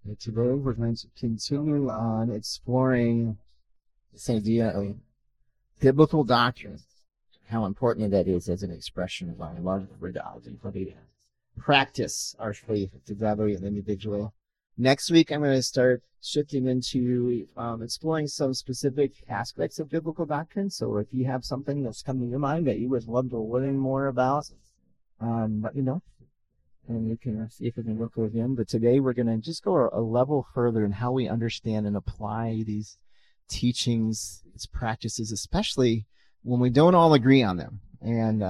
Today we're going to continue on exploring this idea of biblical doctrine, how important that is as an expression of our love for God and for the practice our faith together and individually. Next week, I'm going to start shifting into exploring some specific aspects of biblical doctrine. So if you have something that's come to your mind that you would love to learn more about, let me know. And we can see if we can work with him. But today we're going to just go a level further in how we understand and apply these teachings, these practices, especially when we don't all agree on them. And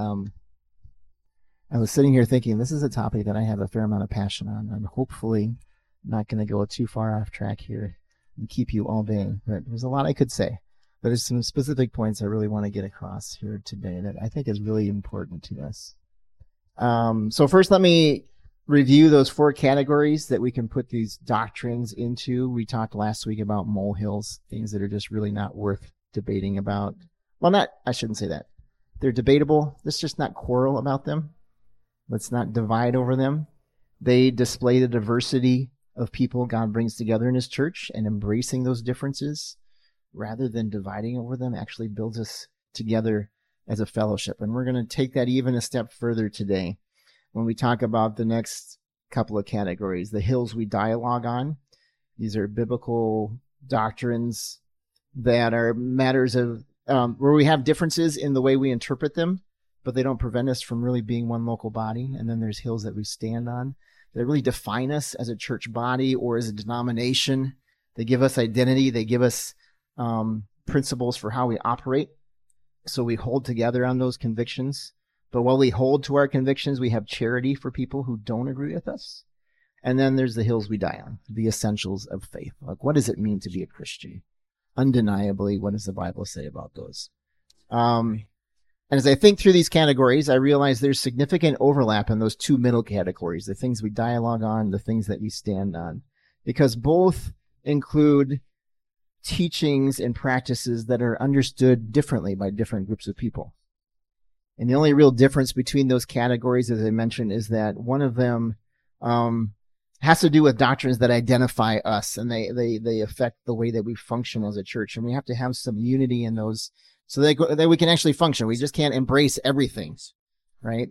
I was sitting here thinking, this is a topic that I have a fair amount of passion on. I'm hopefully not going to go too far off track here and keep you all day. But there's a lot I could say. But there's some specific points I really want to get across here today that I think is really important to us. So first, let me review those 4 categories that we can put these doctrines into. We talked last week about molehills, things that are just really not worth debating about. Well, I shouldn't say that. They're debatable. Let's just not quarrel about them. Let's not divide over them. They display the diversity of people God brings together in his church, and embracing those differences rather than dividing over them actually builds us together as a fellowship. And we're going to take that even a step further today when we talk about the next couple of categories. The hills we dialogue on. These are biblical doctrines that are matters of where we have differences in the way we interpret them, but they don't prevent us from really being one local body. And then there's hills that we stand on that really define us as a church body or as a denomination. They give us identity. They give us principles for how we operate. So we hold together on those convictions. But while we hold to our convictions, we have charity for people who don't agree with us. And then there's the hills we die on, the essentials of faith. Like, what does it mean to be a Christian? Undeniably, what does the Bible say about those? And as I think through these categories, I realize there's significant overlap in those 2 middle categories, the things we dialogue on, the things that we stand on, because both include teachings and practices that are understood differently by different groups of people. And the only real difference between those categories, as I mentioned, is that one of them has to do with doctrines that identify us, and they affect the way that we function as a church. And we have to have some unity in those so that we can actually function. We just can't embrace everything, right?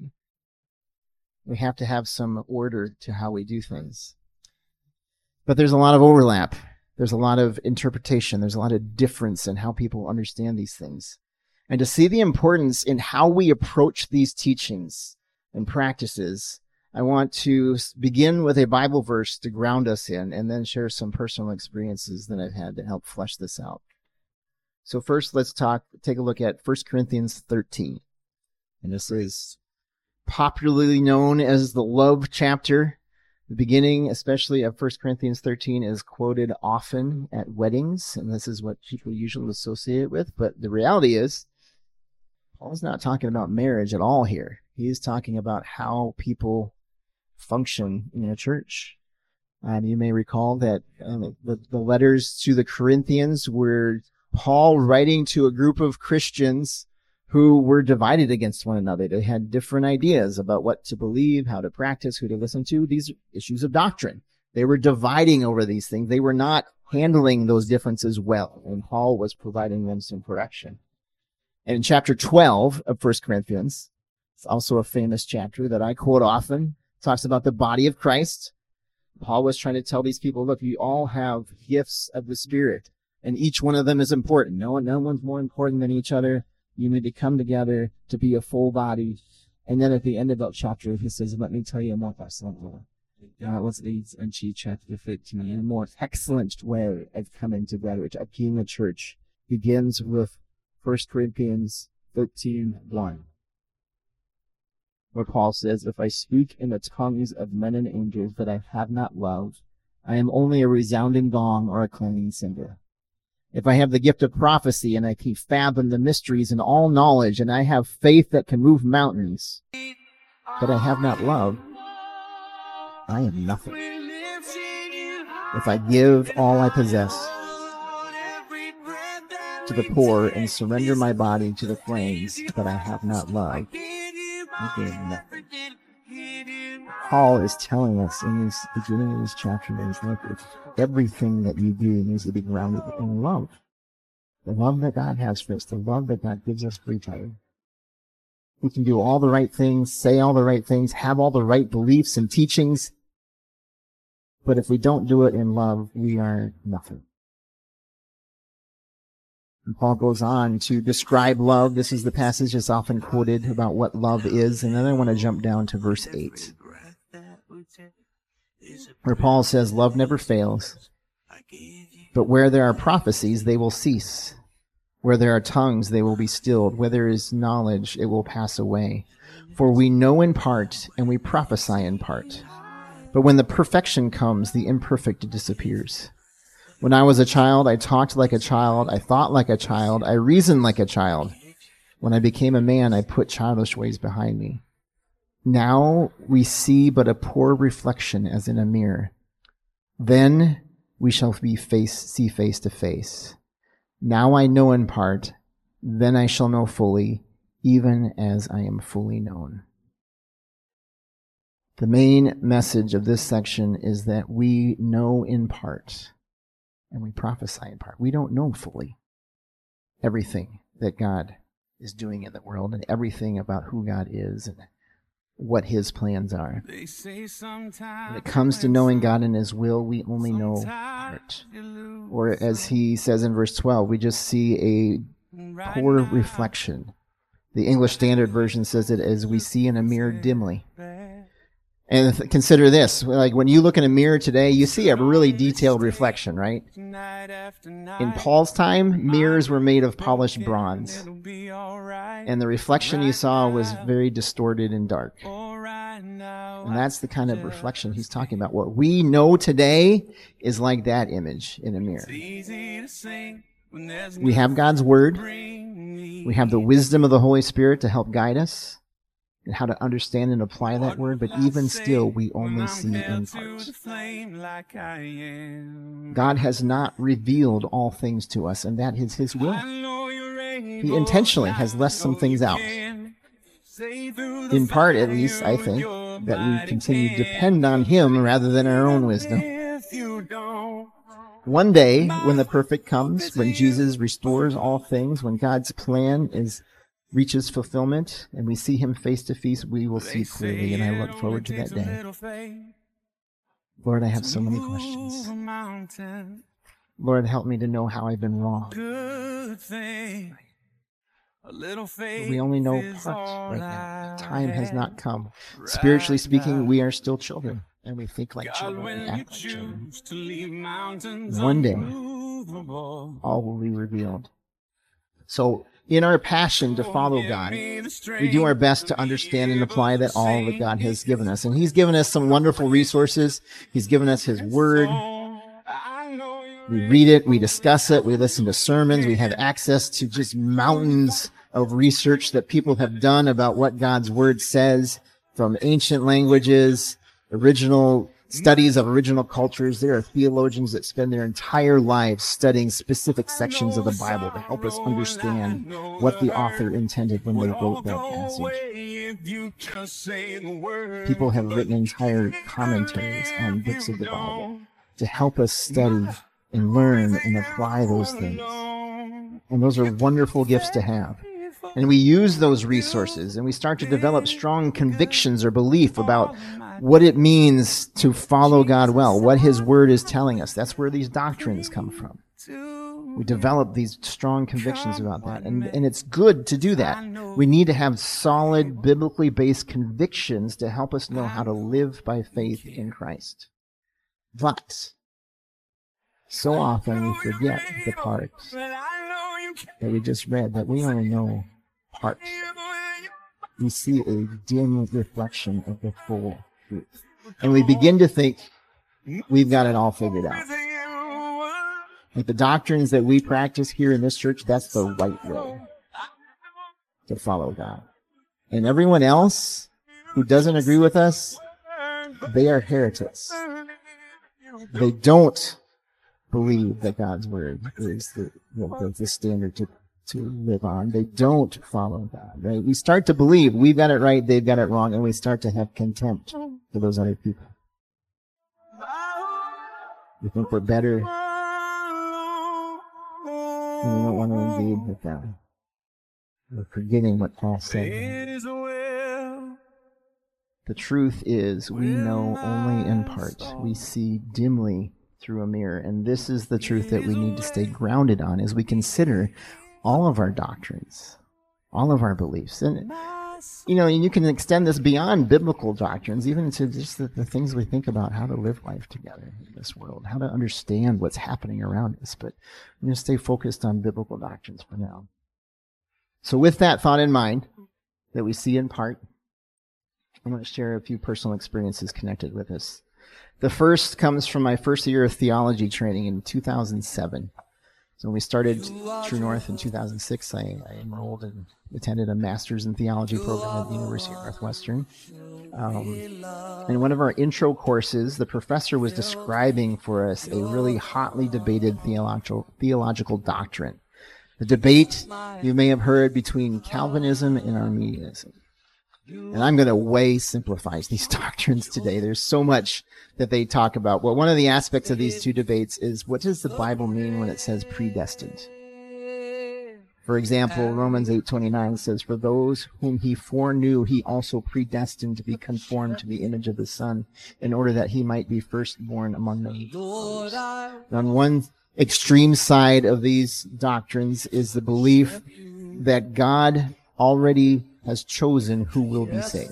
We have to have some order to how we do things. But there's a lot of overlap. There's a lot of interpretation. There's a lot of difference in how people understand these things. And to see the importance in how we approach these teachings and practices, I want to begin with a Bible verse to ground us in, and then share some personal experiences that I've had to help flesh this out. So first, let's take a look at 1 Corinthians 13. And this is popularly known as the love chapter. The beginning, especially of 1 Corinthians 13, is quoted often at weddings, and this is what people usually associate it with. But the reality is, Paul's not talking about marriage at all here. He's talking about how people function in a church. You may recall that the letters to the Corinthians were Paul writing to a group of Christians who were divided against one another. They had different ideas about what to believe, how to practice, who to listen to, these issues of doctrine. They were dividing over these things. They were not handling those differences well, and Paul was providing them some correction. And in chapter 12 of 1 Corinthians, it's also a famous chapter that I quote often, talks about the body of Christ. Paul was trying to tell these people, look, you all have gifts of the Spirit, and each one of them is important. No one's more important than each other. You need to come together to be a full body. And then at the end of that chapter, he says, let me tell you more about something. What's leads into chapter 15 in a more excellent way of coming together, which of being a church begins with 1 Corinthians 13:1, where Paul says, if I speak in the tongues of men and angels, but I have not love, I am only a resounding gong or a clanging cymbal. If I have the gift of prophecy and I can fathom the mysteries and all knowledge, and I have faith that can move mountains, but I have not love, I am nothing. If I give all I possess to the poor and surrender my body to the flames, but I have not love, I gain nothing. Paul is telling us in this beginning of this chapter, look, everything that you do needs to be grounded in love. The love that God has for us, the love that God gives us for each other. We can do all the right things, say all the right things, have all the right beliefs and teachings, but if we don't do it in love, we are nothing. And Paul goes on to describe love. This is the passage that's often quoted about what love is. And then I want to jump down to verse 8, where Paul says, love never fails, but where there are prophecies, they will cease. Where there are tongues, they will be stilled. Where there is knowledge, it will pass away. For we know in part, and we prophesy in part. But when the perfection comes, the imperfect disappears. When I was a child, I talked like a child, I thought like a child, I reasoned like a child. When I became a man, I put childish ways behind me. Now we see but a poor reflection as in a mirror. Then we shall see face to face. Now I know in part, then I shall know fully, even as I am fully known. The main message of this section is that we know in part, and we prophesy in part. We don't know fully everything that God is doing in the world and everything about who God is and what His plans are. When it comes to knowing God and His will, we only know part. Or as he says in verse 12, we just see a poor reflection. The English Standard Version says it as we see in a mirror dimly. And consider this, like when you look in a mirror today, you see a really detailed reflection, right? In Paul's time, mirrors were made of polished bronze. And the reflection you saw was very distorted and dark. And that's the kind of reflection he's talking about. What we know today is like that image in a mirror. We have God's Word. We have the wisdom of the Holy Spirit to help guide us and how to understand and apply that word, but even still, we only see in part. God has not revealed all things to us, and that is His will. He intentionally has left some things out. In part, at least, I think, that we continue to depend on Him rather than our own wisdom. One day, when the perfect comes, when Jesus restores all things, when God's plan reaches fulfillment, and we see Him face to face, we will see clearly, and I look forward to that day. Lord, I have so many questions. Lord, help me to know how I've been wrong. We only know part right now. Time has not come. Spiritually speaking, we are still children, and we think like children, we act like children. One day, all will be revealed. So, in our passion to follow God, we do our best to understand and apply all that God has given us. And He's given us some wonderful resources. He's given us His Word. We read it, we discuss it, we listen to sermons, we have access to just mountains of research that people have done about what God's Word says from ancient languages, original studies of original cultures. There are theologians that spend their entire lives studying specific sections of the Bible to help us understand what the author intended when they wrote that passage. People have written entire commentaries on books of the Bible to help us study and learn and apply those things. And those are wonderful gifts to have. And we use those resources and we start to develop strong convictions or belief about what it means to follow God well, what His Word is telling us. That's where these doctrines come from. We develop these strong convictions about that. And it's good to do that. We need to have solid, biblically based convictions to help us know how to live by faith in Christ. But so often we forget the part that we just read, that we only know part. We see a dim reflection of the full truth. And we begin to think we've got it all figured out. Like the doctrines that we practice here in this church, that's the right way to follow God. And everyone else who doesn't agree with us, they are heretics. They don't believe that God's Word is the standard to live on. They don't follow God, right? We start to believe we've got it right, they've got it wrong, and we start to have contempt to those other people. We think we're better, and we don't want to engage with them. We're forgetting what Paul said. The truth is, we know only in part. We see dimly through a mirror, and this is the truth that we need to stay grounded on as we consider all of our doctrines, all of our beliefs. And you can extend this beyond biblical doctrines, even to just the things we think about how to live life together in this world, how to understand what's happening around us. But we're going to stay focused on biblical doctrines for now. So with that thought in mind, that we see in part, I'm going to share a few personal experiences connected with this. The first comes from my first year of theology training in 2007. So when we started True North in 2006, I enrolled and attended a master's in theology program at the University of Northwestern. In one of our intro courses, the professor was describing for us a really hotly debated theological doctrine. The debate you may have heard between Calvinism and Arminianism. And I'm going to way simplify these doctrines today. There's so much that they talk about. Well, one of the aspects of these two debates is, what does the Bible mean when it says predestined? For example, Romans 8:29 says, "For those whom he foreknew, he also predestined to be conformed to the image of the Son, in order that he might be firstborn among many brothers." On one extreme side of these doctrines is the belief that God already has chosen who will be saved.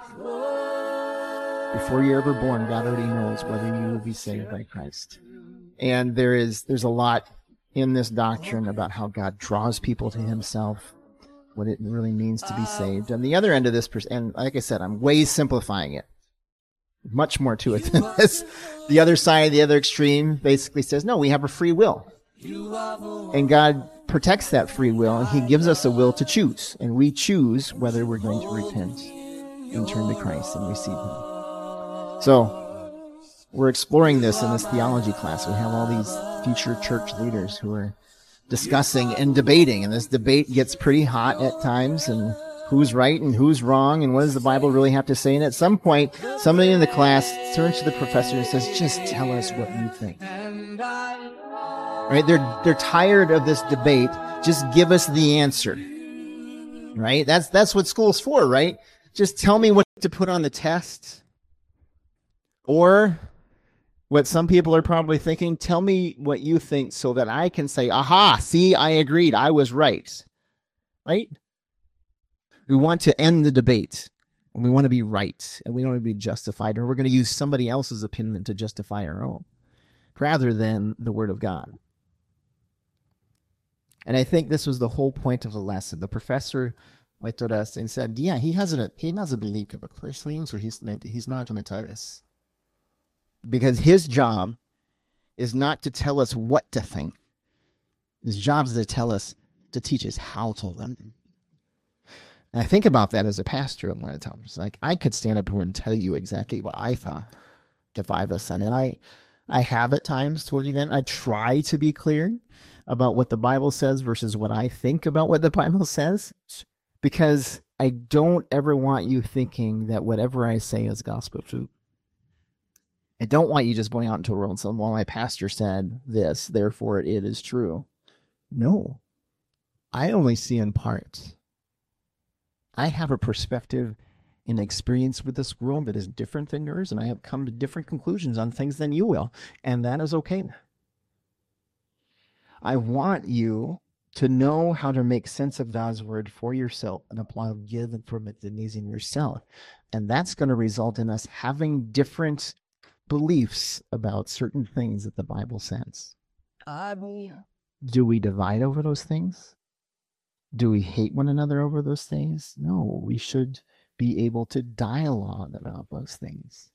Before you're ever born, God already knows whether you will be saved by Christ. And there's a lot in this doctrine about how God draws people to himself, what it really means to be saved. On the other end of this, and like I said, I'm way simplifying it. Much more to it than this. The other side, the other extreme, basically says, no, we have a free will. And God protects that free will, and he gives us a will to choose. And we choose whether we're going to repent and turn to Christ and receive him. So, we're exploring this in this theology class. We have all these future church leaders who are discussing and debating, and this debate gets pretty hot at times, and who's right and who's wrong, and what does the Bible really have to say? And at some point, somebody in the class turns to the professor and says, just tell us what you think. Right? They're tired of this debate. Just give us the answer. Right? That's what school's for, right? Just tell me what to put on the test. Or what some people are probably thinking, tell me what you think so that I can say, aha, see, I agreed. I was right. Right? We want to end the debate. And we want to be right. And we don't want to be justified. Or we're going to use somebody else's opinion to justify our own, rather than the Word of God. And I think this was the whole point of the lesson. The professor looked at us and said, yeah, he has a belief of a Christian, so he's not going to tell us. Because his job is not to tell us what to think. His job is to teach us how to live. And I think about that as a pastor a lot of times. Like, I could stand up here and tell you exactly what I thought to 5%. And I have at times toward the end. I try to be clear about what the Bible says versus what I think about what the Bible says, because I don't ever want you thinking that whatever I say is gospel truth. I don't want you just going out into the world and saying, well, my pastor said this, therefore it is true. No, I only see in part. I have a perspective and experience with this world that is different than yours, and I have come to different conclusions on things than you will, and that is okay. I want you to know how to make sense of God's word for yourself and apply give and from it in yourself. And that's going to result in us having different beliefs about certain things that the Bible says. Do we divide over those things? Do we hate one another over those things? No, we should be able to dialogue about those things.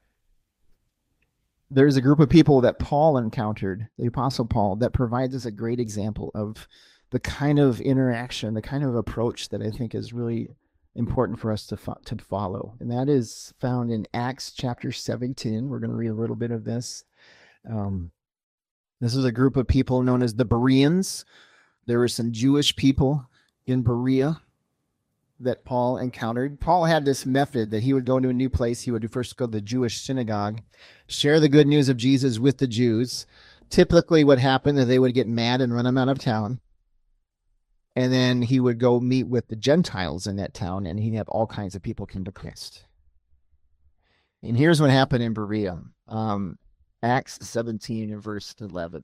There's a group of people that Paul encountered, the Apostle Paul, that provides us a great example of the kind of interaction, the kind of approach that I think is really important for us to follow. And that is found in Acts chapter 17. We're going to read a little bit of this. This is a group of people known as the Bereans. There were some Jewish people in Berea that Paul encountered. Paul had this method that he would go into a new place. He would first go to the Jewish synagogue, share the good news of Jesus with the Jews. Typically what happened is they would get mad and run him out of town. And then he would go meet with the Gentiles in that town, and he'd have all kinds of people come to Christ. And here's what happened in Berea. Acts 17 and verse 11.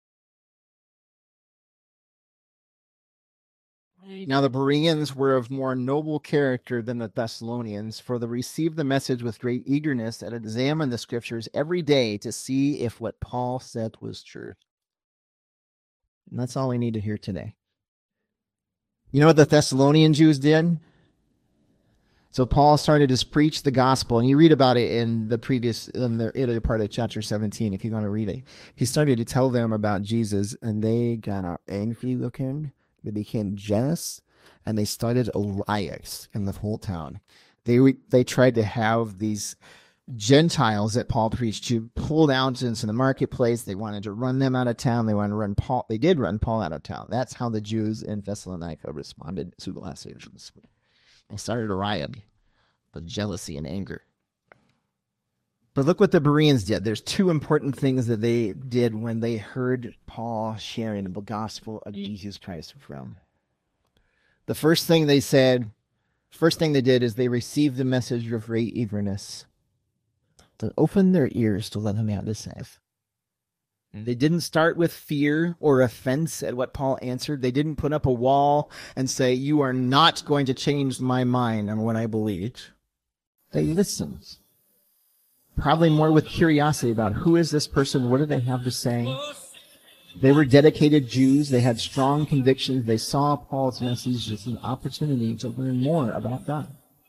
Now the Bereans were of more noble character than the Thessalonians, for they received the message with great eagerness and examined the scriptures every day to see if what Paul said was true. And that's all we need to hear today. You know what the Thessalonian Jews did? So Paul started to preach the gospel, and you read about it in the earlier part of chapter 17, if you want to read it. He started to tell them about Jesus, and they got angry looking. They became jealous, and they started a riot in the whole town. They tried to have these Gentiles that Paul preached to pulled out into the marketplace. They wanted to run them out of town. They wanted to run Paul. They did run Paul out of town. That's how the Jews in Thessalonica responded to the last angels. They started a riot with jealousy and anger. But look what the Bereans did. There's two important things that they did when they heard Paul sharing the gospel of Jesus Christ from. The first thing they did is they received the message with great eagerness. To open their ears to let him out to save. They didn't start with fear or offense at what Paul answered. They didn't put up a wall and say, "You are not going to change my mind on what I believe." They listened. Probably more with curiosity about who is this person, what do they have to say. They were dedicated Jews. They had strong convictions. They saw Paul's message as an opportunity to learn more about God.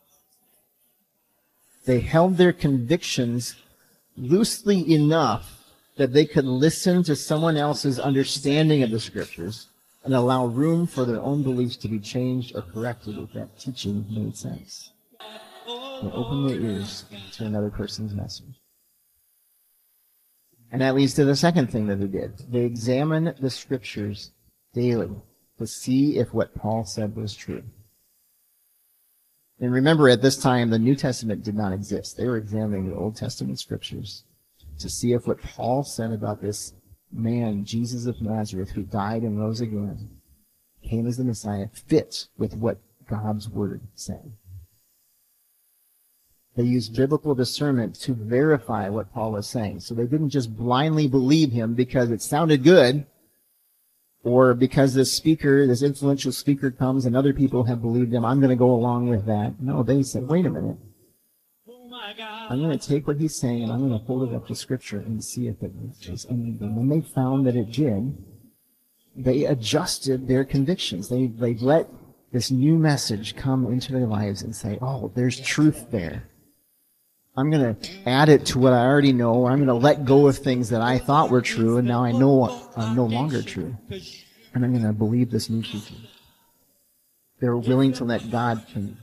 They held their convictions loosely enough that they could listen to someone else's understanding of the scriptures and allow room for their own beliefs to be changed or corrected if that teaching made sense. They opened their ears to another person's message. And that leads to the second thing that they did. They examined the scriptures daily to see if what Paul said was true. And remember, at this time, the New Testament did not exist. They were examining the Old Testament scriptures to see if what Paul said about this man, Jesus of Nazareth, who died and rose again, came as the Messiah, fit with what God's word said. They used biblical discernment to verify what Paul was saying. So they didn't just blindly believe him because it sounded good, or because this influential speaker comes and other people have believed him, I'm going to go along with that. No, they said, wait a minute. I'm going to take what he's saying and I'm going to hold it up to Scripture and see if it matches. And when they found that it did, they adjusted their convictions. They let this new message come into their lives and say, oh, there's truth there. I'm going to add it to what I already know, or I'm going to let go of things that I thought were true, and now I know are no longer true. And I'm going to believe this new teaching. They're willing to let God change.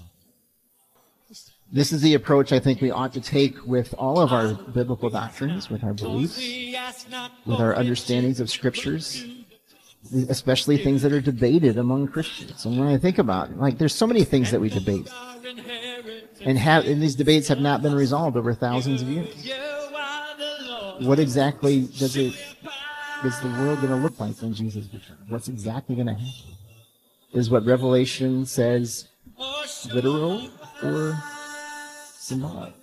This is the approach I think we ought to take with all of our biblical doctrines, with our beliefs, with our understandings of scriptures, especially things that are debated among Christians. And when I think about it, there's so many things that we debate. And these debates have not been resolved over thousands of years. What exactly is the world going to look like when Jesus returns? What's exactly going to happen? Is what Revelation says literal or symbolic?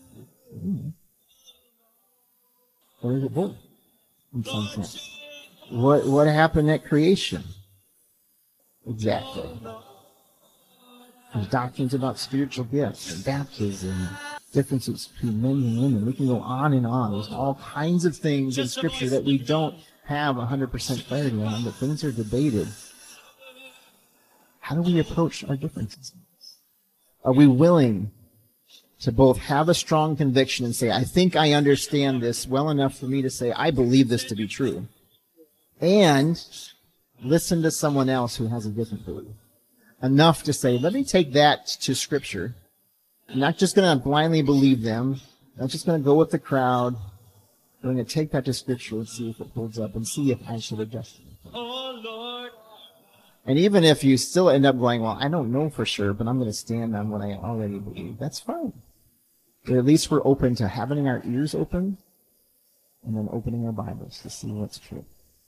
Or is it both in some sense? What happened at creation? Exactly. There's doctrines about spiritual gifts and baptism, differences between men and women. We can go on and on. There's all kinds of things in Scripture that we don't have 100% clarity on, but things are debated. How do we approach our differences? Are we willing to both have a strong conviction and say, I think I understand this well enough for me to say, I believe this to be true, and listen to someone else who has a different belief? Enough to say, let me take that to Scripture. I'm not just going to blindly believe them. I'm not just going to go with the crowd. I'm going to take that to Scripture and see if it holds up and see if I should adjust it. And even if you still end up going, well, I don't know for sure, but I'm going to stand on what I already believe, that's fine. But at least we're open to having our ears open and then opening our Bibles to see what's true.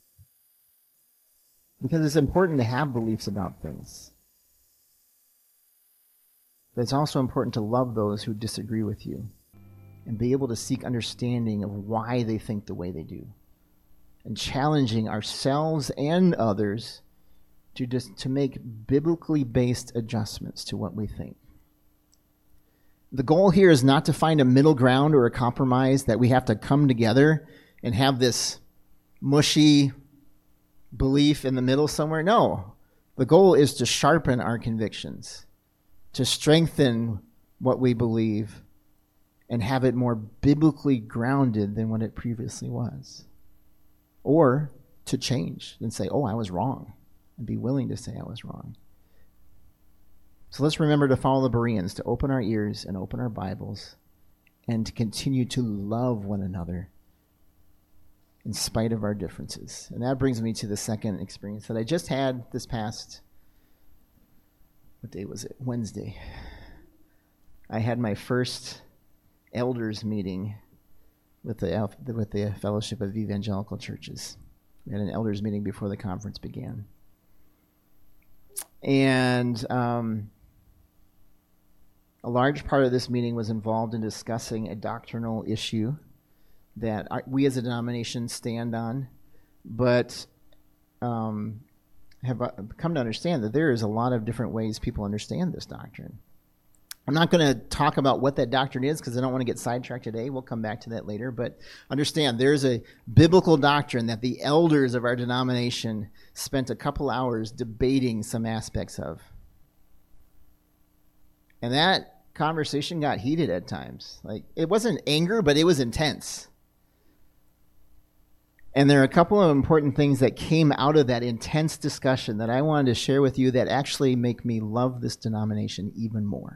Because it's important to have beliefs about things. But it's also important to love those who disagree with you and be able to seek understanding of why they think the way they do. And challenging ourselves and others to make biblically based adjustments to what we think. The goal here is not to find a middle ground or a compromise that we have to come together and have this mushy belief in the middle somewhere. No, the goal is to sharpen our convictions, to strengthen what we believe, and have it more biblically grounded than what it previously was. Or to change and say, oh, I was wrong, and be willing to say I was wrong. So let's remember to follow the Bereans, to open our ears and open our Bibles, and to continue to love one another in spite of our differences. And that brings me to the second experience that I just had this past, what day was it? Wednesday. I had my first elders meeting with the Fellowship of Evangelical Churches. We had an elders meeting before the conference began. And a large part of this meeting was involved in discussing a doctrinal issue that we as a denomination stand on, but have come to understand that there is a lot of different ways people understand this doctrine. I'm not going to talk about what that doctrine is because I don't want to get sidetracked today. We'll come back to that later. But understand, there's a biblical doctrine that the elders of our denomination spent a couple hours debating some aspects of. And that conversation got heated at times. Like, it wasn't anger, but it was intense. And there are a couple of important things that came out of that intense discussion that I wanted to share with you that actually make me love this denomination even more.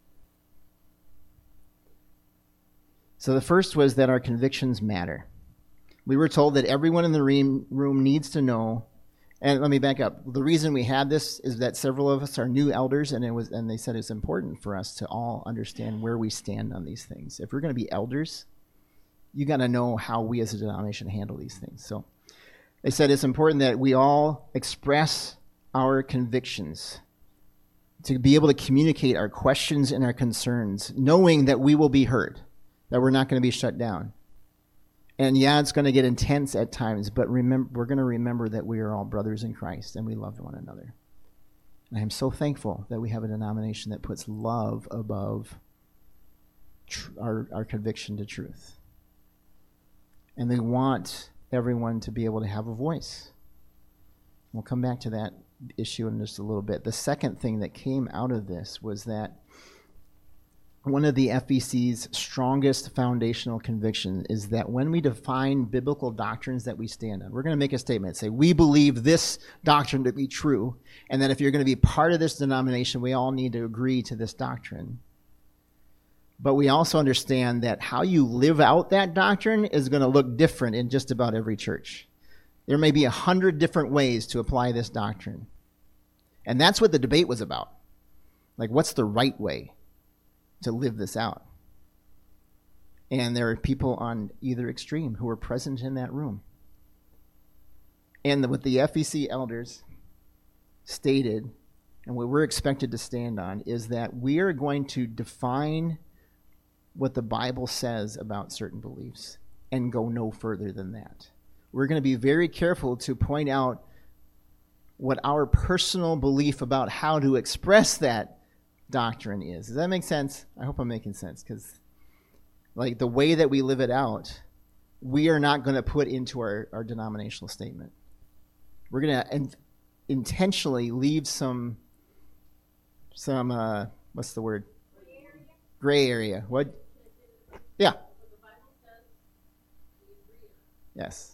So the first was that our convictions matter. We were told that everyone in the room needs to know, and let me back up. The reason we had this is that several of us are new elders, and they said it's important for us to all understand where we stand on these things. If we're going to be elders, you got to know how we as a denomination handle these things. So they said it's important that we all express our convictions, to be able to communicate our questions and our concerns, knowing that we will be heard, that we're not going to be shut down. And yeah, it's going to get intense at times, but we're going to remember that we are all brothers in Christ and we love one another. And I am so thankful that we have a denomination that puts love above our conviction to truth. And they want everyone to be able to have a voice. We'll come back to that issue in just a little bit. The second thing that came out of this was that one of the FEC's strongest foundational convictions is that when we define biblical doctrines that we stand on, we're going to make a statement, say, we believe this doctrine to be true, and that if you're going to be part of this denomination, we all need to agree to this doctrine. But we also understand that how you live out that doctrine is going to look different in just about every church. There may be 100 different ways to apply this doctrine. And that's what the debate was about. Like, what's the right way to live this out? And there are people on either extreme who are present in that room. And what the FEC elders stated, and what we're expected to stand on, is that we are going to define what the Bible says about certain beliefs and go no further than that. We're going to be very careful to point out what our personal belief about how to express that doctrine is. Does that make sense? I hope I'm making sense, because like the way that we live it out, we are not going to put into our denominational statement. We're going to intentionally leave some what's the word? Gray area. What? Yeah. Yes.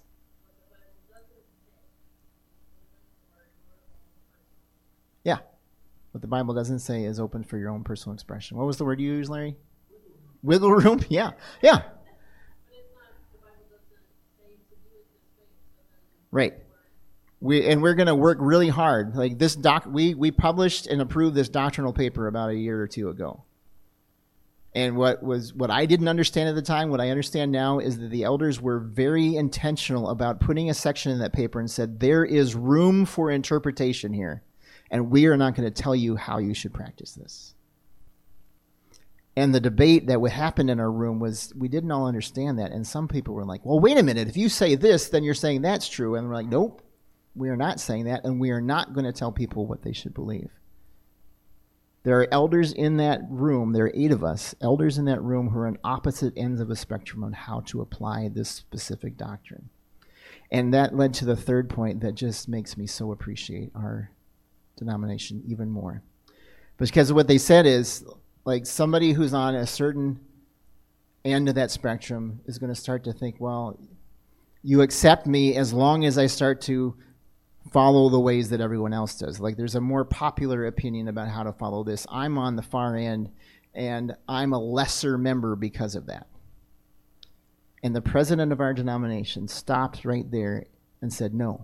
Yeah. What the Bible doesn't say is open for your own personal expression. What was the word you used, Larry? Wiggle room? Yeah. Yeah. Right. We're going to work really hard. Like this we published and approved this doctrinal paper about a year or two ago. And what I didn't understand at the time, what I understand now, is that the elders were very intentional about putting a section in that paper and said, there is room for interpretation here, and we are not going to tell you how you should practice this. And the debate that would happen in our room was, we didn't all understand that. And some people were like, well, wait a minute. If you say this, then you're saying that's true. And we're like, nope, we are not saying that. And we are not going to tell people what they should believe. There are elders in that room. There are 8 of us, elders in that room who are on opposite ends of a spectrum on how to apply this specific doctrine. And that led to the third point that just makes me so appreciate our denomination even more. Because what they said is, like, somebody who's on a certain end of that spectrum is going to start to think, well, you accept me as long as I start to follow the ways that everyone else does. Like, there's a more popular opinion about how to follow this. I'm on the far end, and I'm a lesser member because of that. And the president of our denomination stopped right there and said, no.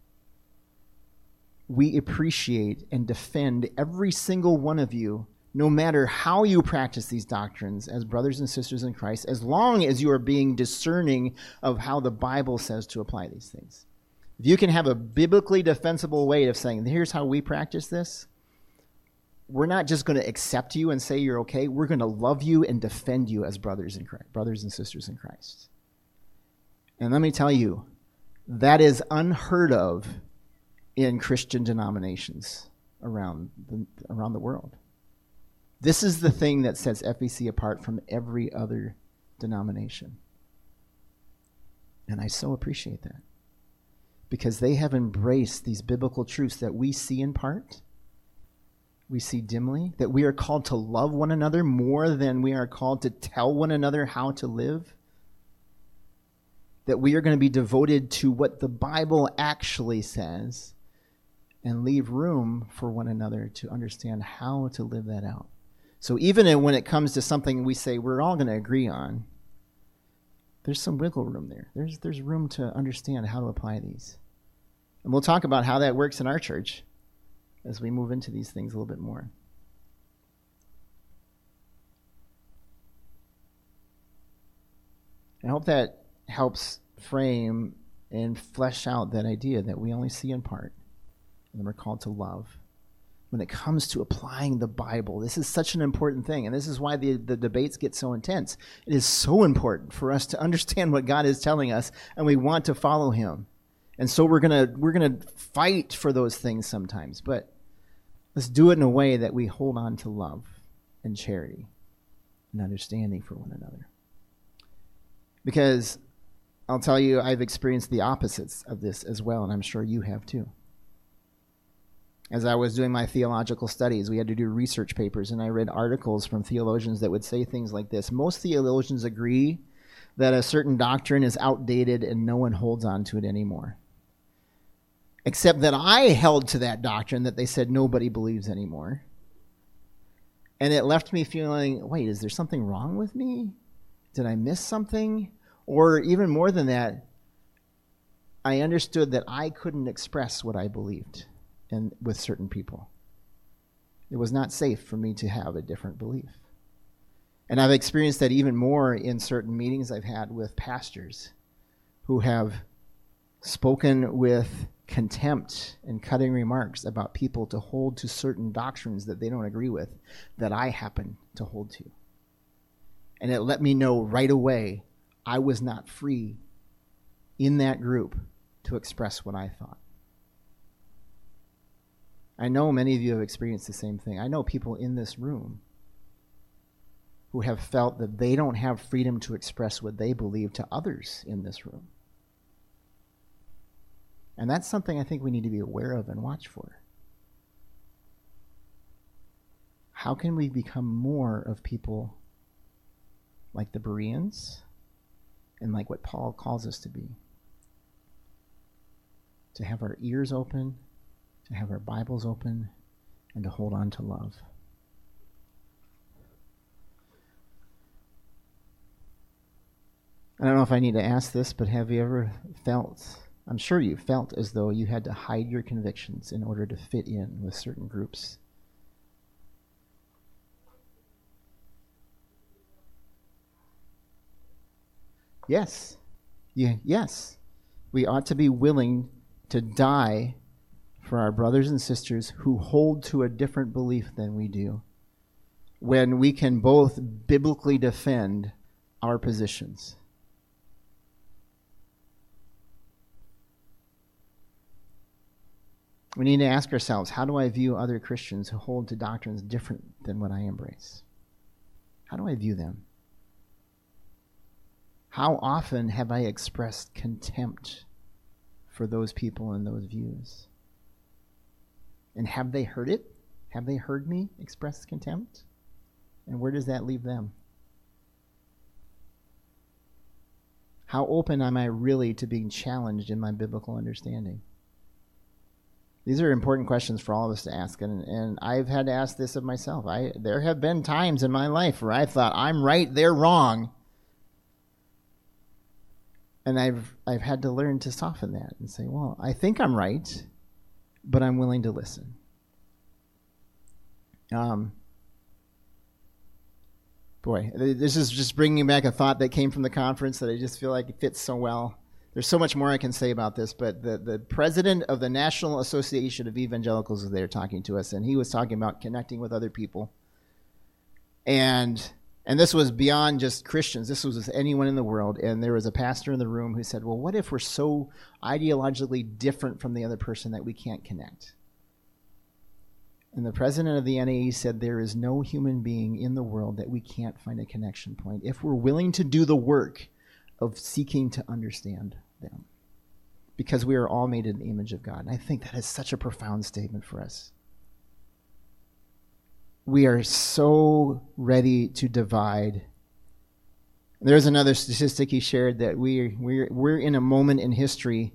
We appreciate and defend every single one of you, no matter how you practice these doctrines as brothers and sisters in Christ, as long as you are being discerning of how the Bible says to apply these things. If you can have a biblically defensible way of saying, here's how we practice this, we're not just going to accept you and say you're okay. We're going to love you and defend you as brothers in Christ, brothers and sisters in Christ. And let me tell you, that is unheard of in Christian denominations around the world. This is the thing that sets FEC apart from every other denomination. And I so appreciate that. Because they have embraced these biblical truths that we see in part, we see dimly, that we are called to love one another more than we are called to tell one another how to live, that we are going to be devoted to what the Bible actually says and leave room for one another to understand how to live that out. So even when it comes to something we say we're all going to agree on, there's some wiggle room there. There's room to understand how to apply these. And we'll talk about how that works in our church as we move into these things a little bit more. I hope that helps frame and flesh out that idea that we only see in part, and we're called to love. When it comes to applying the Bible, this is such an important thing, and this is why the debates get so intense. It is so important for us to understand what God is telling us, and we want to follow Him. And so we're gonna fight for those things sometimes, but let's do it in a way that we hold on to love and charity and understanding for one another. Because I'll tell you, I've experienced the opposites of this as well, and I'm sure you have too. As I was doing my theological studies, we had to do research papers, and I read articles from theologians that would say things like this. Most theologians agree that a certain doctrine is outdated and no one holds on to it anymore. Except that I held to that doctrine that they said nobody believes anymore. And it left me feeling, wait, is there something wrong with me? Did I miss something? Or even more than that, I understood that I couldn't express what I believed. And with certain people, it was not safe for me to have a different belief. And I've experienced that even more in certain meetings I've had with pastors who have spoken with contempt and cutting remarks about people to hold to certain doctrines that they don't agree with, that I happen to hold to. And it let me know right away I was not free in that group to express what I thought. I know many of you have experienced the same thing. I know people in this room who have felt that they don't have freedom to express what they believe to others in this room. And that's something I think we need to be aware of and watch for. How can we become more of people like the Bereans and like what Paul calls us to be? To have our ears open, to have our Bibles open, and to hold on to love. I don't know if I need to ask this, but have you ever felt I'm sure you felt as though you had to hide your convictions in order to fit in with certain groups. Yes. Yes. We ought to be willing to die for our brothers and sisters who hold to a different belief than we do, when we can both biblically defend our positions. We need to ask ourselves, how do I view other Christians who hold to doctrines different than what I embrace? How do I view them? How often have I expressed contempt for those people and those views? And have they heard it? Have they heard me express contempt? And where does that leave them? How open am I really to being challenged in my biblical understanding? These are important questions for all of us to ask, and I've had to ask this of myself. There have been times in my life where I thought, I'm right, they're wrong. And I've had to learn to soften that and say, well, I think I'm right, but I'm willing to listen. Boy, this is just bringing back a thought that came from the conference that I just feel like it fits so well. There's so much more I can say about this, but the president of the National Association of Evangelicals was there talking to us, and he was talking about connecting with other people. And this was beyond just Christians. This was with anyone in the world. And there was a pastor in the room who said, well, what if we're so ideologically different from the other person that we can't connect? And the president of the NAE said, there is no human being in the world that we can't find a connection point if we're willing to do the work of seeking to understand them. Because we are all made in the image of God. And I think that is such a profound statement for us. We are so ready to divide. There's another statistic he shared that we're in a moment in history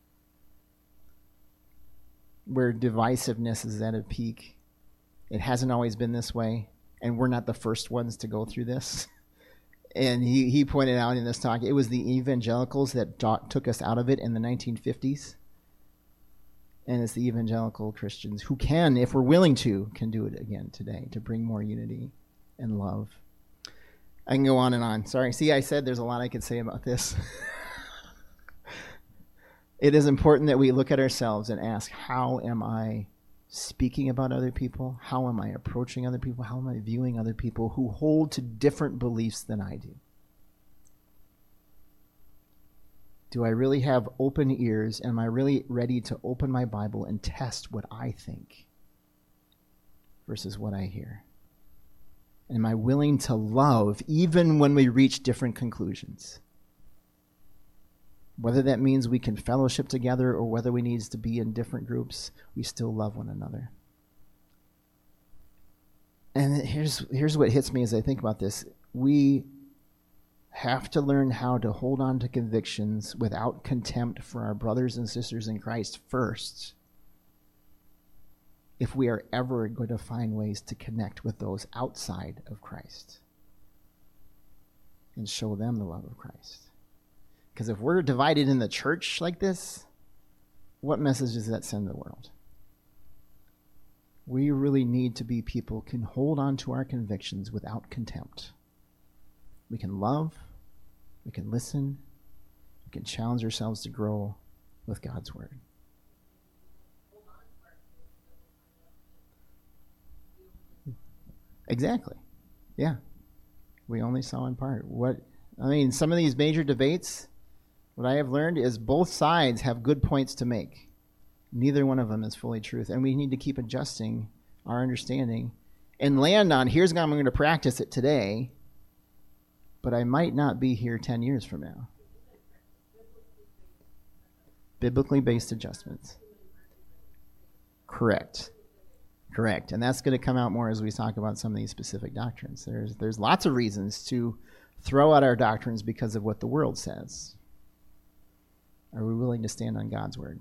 where divisiveness is at a peak. It hasn't always been this way, and we're not the first ones to go through this. And he pointed out in this talk, it was the evangelicals that took us out of it in the 1950s. And it's the evangelical Christians who can, if we're willing to, can do it again today to bring more unity and love. I can go on and on. Sorry. See, I said there's a lot I could say about this. It is important that we look at ourselves and ask, how am I speaking about other people? How am I approaching other people? How am I viewing other people who hold to different beliefs than I do? Do I really have open ears? Am I really ready to open my Bible and test what I think versus what I hear? Am I willing to love even when we reach different conclusions? Whether that means we can fellowship together or whether we need to be in different groups, we still love one another. And here's what hits me as I think about this. We have to learn how to hold on to convictions without contempt for our brothers and sisters in Christ first, if we are ever going to find ways to connect with those outside of Christ and show them the love of Christ. Because if we're divided in the church like this, what message does that send the world? We really need to be people who can hold on to our convictions without contempt. We can love, we can listen, we can challenge ourselves to grow with God's word. Exactly. Yeah. We only saw in part. Some of these major debates, what I have learned is both sides have good points to make. Neither one of them is fully truth. And we need to keep adjusting our understanding and land on, here's how I'm going to practice it today, but I might not be here 10 years from now. Biblically based adjustments. Correct. And that's going to come out more as we talk about some of these specific doctrines. There's lots of reasons to throw out our doctrines because of what the world says. Are we willing to stand on God's word?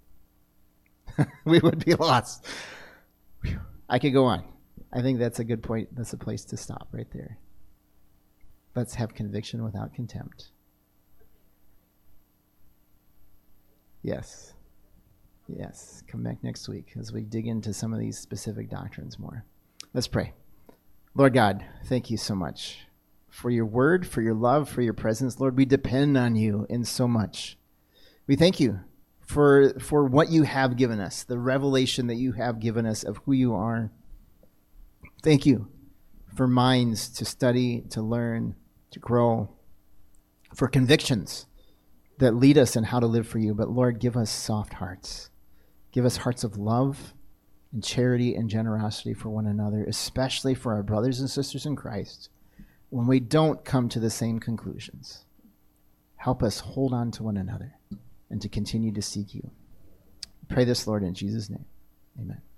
We would be lost. I could go on. I think that's a good point. That's a place to stop right there. Let's have conviction without contempt. Yes. Yes. Come back next week as we dig into some of these specific doctrines more. Let's pray. Lord God, thank you so much for your word, for your love, for your presence. Lord, we depend on you in so much. We thank you for what you have given us, the revelation that you have given us of who you are. Thank you for minds to study, to learn, to grow, for convictions that lead us in how to live for you. But Lord, give us soft hearts. Give us hearts of love and charity and generosity for one another, especially for our brothers and sisters in Christ, when we don't come to the same conclusions. Help us hold on to one another and to continue to seek you. Pray this, Lord, in Jesus' name. Amen.